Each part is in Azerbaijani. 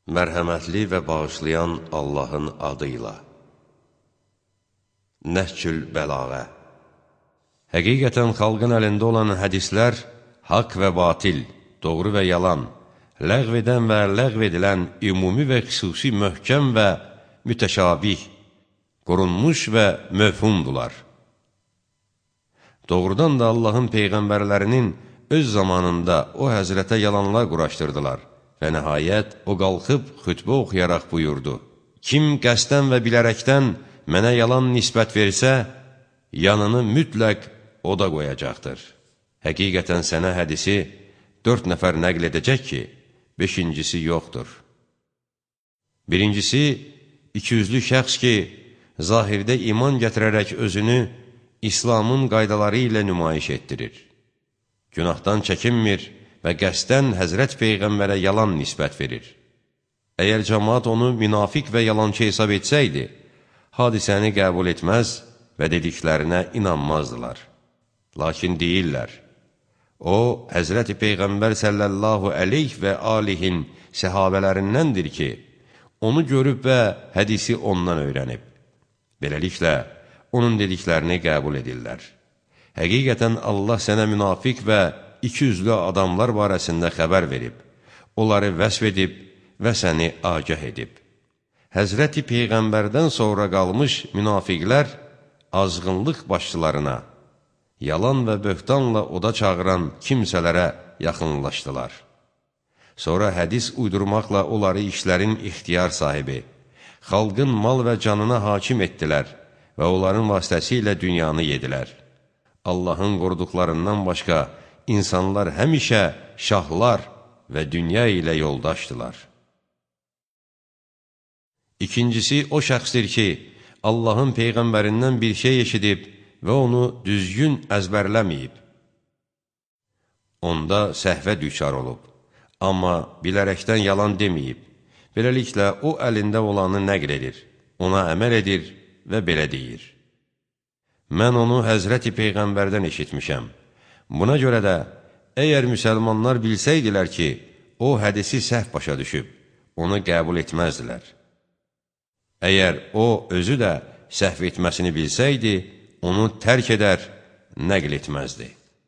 Mərhəmətli və bağışlayan Allahın adıyla. Nəhcül bəlağə. Həqiqətən xalqın əlində olan hədislər haqq və batil, doğru və yalan, ləğv edən və ləğv edilən, ümumi və xüsusi möhkəm və mütəşabih, qorunmuş və möfhumdular. Doğrudan da Allahın peyğəmbərlərinin öz zamanında o həzrətə yalanlar quraşdırdılar. Və nəhayət, o qalxıb xütbə oxuyaraq buyurdu: Kim qəsdən və bilərəkdən mənə yalan nisbət versə, yanını mütləq o da qoyacaqdır. Həqiqətən sənə hədisi 4 nəfər nəql edəcək ki, 5-incisi yoxdur. Birincisi, ikiyüzlü şəxs ki, zahirdə iman gətirərək özünü İslamın qaydaları ilə nümayiş etdirir. Günahdan çəkinmir və qəsdən Həzrət Peyğəmbərə yalan nisbət verir. Əgər cəmaat onu münafiq və yalançı hesab etsəydi, hadisəni qəbul etməz və dediklərinə inanmazdılar. Lakin deyirlər, o, Həzrət Peyğəmbər sallallahu əleyh və alihin səhabələrindəndir ki, onu görüb və hədisi ondan öyrənib. Beləliklə, onun dediklərini qəbul edirlər. Həqiqətən Allah sənə münafiq və ikiyüzlü adamlar barəsində xəbər verib, onları vəsf edib və səni agah edib. Həzrəti Peyğəmbərdən sonra qalmış münafiqlər azğınlıq başçılarına, yalan və böhtanla oda çağıran kimsələrə yaxınlaşdılar. Sonra hədis uydurmaqla onları işlərin ixtiyar sahibi, xalqın mal və canına hakim etdilər və onların vasitəsilə dünyanı yedilər. Allahın qoruduqlarından başqa İnsanlar həmişə şahlar və dünya ilə yoldaşdılar. İkincisi, o şəxsdir ki, Allahın Peyğəmbərindən bir şey eşidib və onu düzgün əzbərləməyib. Onda səhvə düçar olub, amma bilərəkdən yalan deməyib. Beləliklə, o əlində olanı nəql edir, ona əməl edir və belə deyir: Mən onu Həzrəti Peyğəmbərdən eşitmişəm. Buna görə də, əgər müsəlmanlar bilsəydilər ki, o hədisi səhv başa düşüb, onu qəbul etməzdilər. Əgər o, özü də səhv etməsini bilsəydi, onu tərk edər, nəql etməzdi.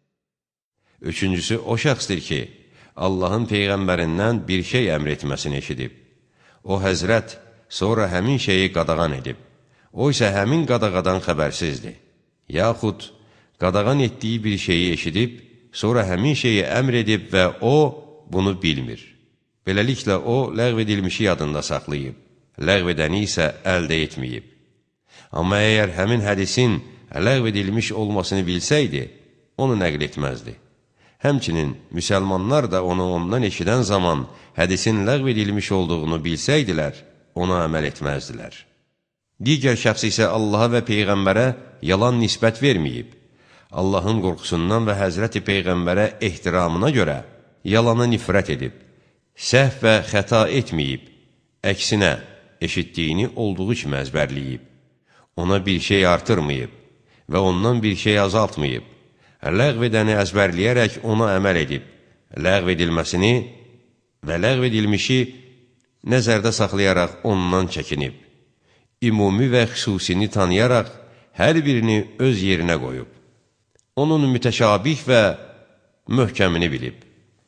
Üçüncüsü, o şəxsdir ki, Allahın Peyğəmbərindən bir şey əmr etməsini eşidib. O, həzrət, sonra həmin şeyi qadağan edib. O isə həmin qadağadan xəbərsizdir. Yaxud, qadağan etdiyi bir şeyi eşidib, sonra həmin şeyi əmr edib və o, bunu bilmir. Beləliklə, o, ləğv edilmişi yadında saxlayıb, ləğv edəni isə əldə etməyib. Amma əgər həmin hədisin ləğv edilmiş olmasını bilsəydi, onu nəql etməzdi. Həmçinin, müsəlmanlar da onu ondan eşidən zaman hədisin ləğv edilmiş olduğunu bilsəydilər, ona əməl etməzdilər. Digər şəxs isə Allaha və Peyğəmbərə yalan nisbət verməyib. Allahın qorxusundan və Həzrəti Peyğəmbərə ehtiramına görə yalana nifrət edib, səhv və xəta etməyib, əksinə, eşitdiyini olduğu kimi əzbərləyib, ona bir şey artırmayıb və ondan bir şey azaltmayıb, ləğv edəni əzbərləyərək ona əməl edib, ləğv edilməsini və ləğv edilmişi nəzərdə saxlayaraq ondan çəkinib, ümumi və xüsusini tanıyaraq hər birini öz yerinə qoyub, onun mütəşabih və möhkəmini bilib.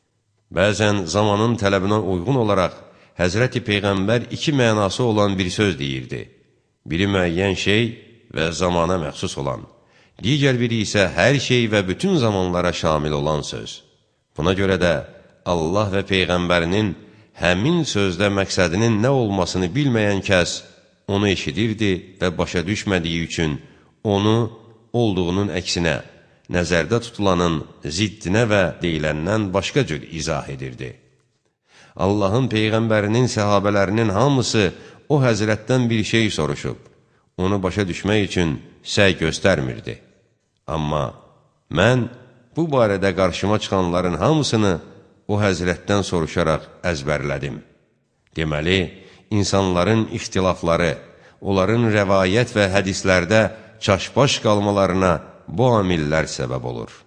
Bəzən zamanın tələbinə uyğun olaraq Həzrəti Peyğəmbər 2 mənası olan bir söz deyirdi. Biri müəyyən şey və zamana məxsus olan, digər biri isə hər şey və bütün zamanlara şamil olan söz. Buna görə də Allah və Peyğəmbərinin həmin sözdə məqsədinin nə olmasını bilməyən kəs onu eşidirdi və başa düşmədiyi üçün onu olduğunun əksinə, nəzərdə tutulanın ziddinə və deyiləndən başqa cür izah edirdi. Allahın Peyğəmbərinin səhabələrinin hamısı o həzrətdən bir şey soruşub, onu başa düşmək üçün səy göstərmirdi. Amma mən bu barədə qarşıma çıxanların hamısını o həzrətdən soruşaraq əzbərlədim. Deməli, insanların ixtilafları, onların rəvayət və hədislərdə çaşbaş qalmalarına bu amillər səbəb olur.